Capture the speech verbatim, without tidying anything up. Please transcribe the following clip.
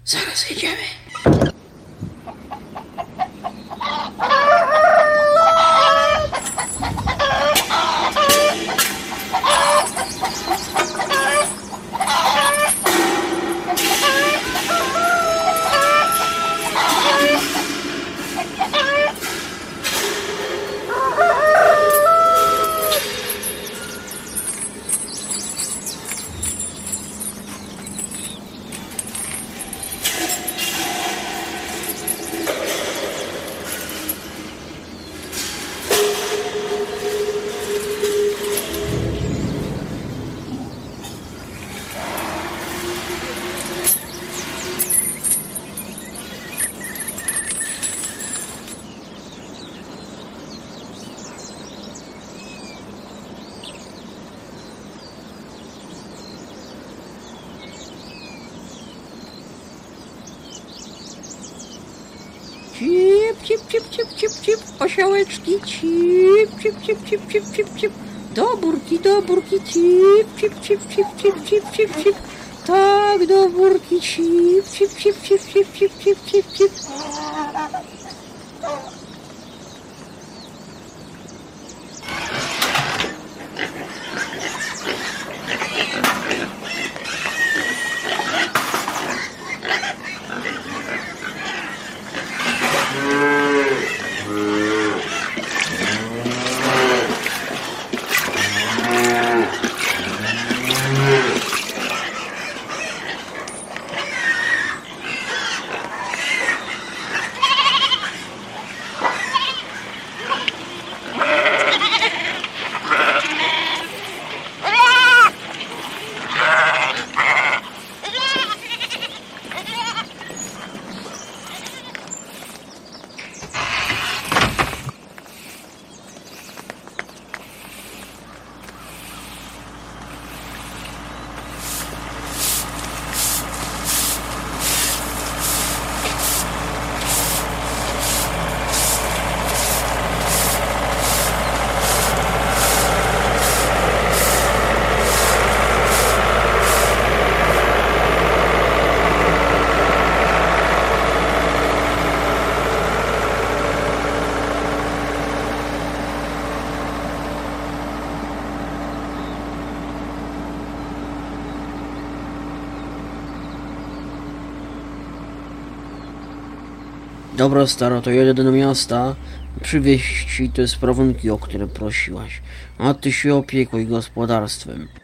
Zaraz jedziemy. Cip, cip, cip, cip, cip, cip, osiołeczki, cip, cip, cip, cip, cip, cip, cip, do burki, do burki, cip, cip, cip, cip, cip, cip, cip, cip, tak, do burki, cip, cip, cip, cip, cip, cip, cip, cip, cip. Dobra, staro, to jedę do miasta przywieźć ci te sprawunki, o które prosiłaś, a ty się opiekuj gospodarstwem.